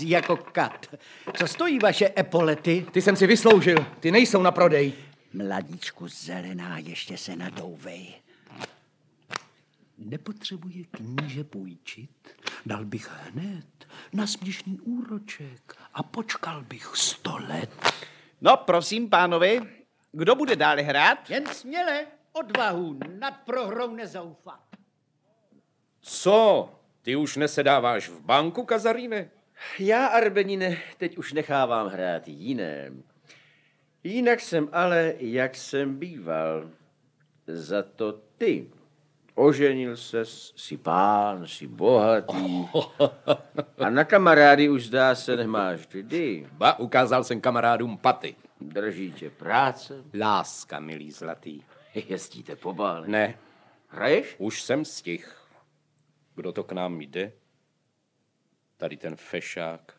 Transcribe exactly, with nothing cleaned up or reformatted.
jako kat. Co stojí vaše epolety? Ty jsem si vysloužil, ty nejsou na prodej. Mladíčku zelená, ještě se nadouvej. Nepotřebuje kníže půjčit? Dal bych hned na směšný úroček a počkal bych sto let. No, prosím, pánovi, kdo bude dále hrát? Jen směle, odvahu, nad prohrou nezoufat. Co? Ty už nesedáváš v banku, Kazaríne? Já, Arbenine, teď už nechávám hrát jiné. Jinak jsem ale, jak jsem býval. Za to ty. Oženil ses, si pán, si bohatý. A na kamarády už zdá se nemáš vždy. Ba, ukázal jsem kamarádům paty. Drží tě práce. Láska, milý zlatý. Jezdíte po bále. Ne. Hraješ? Už jsem stih. Kdo to k nám jde? Tady ten fešák.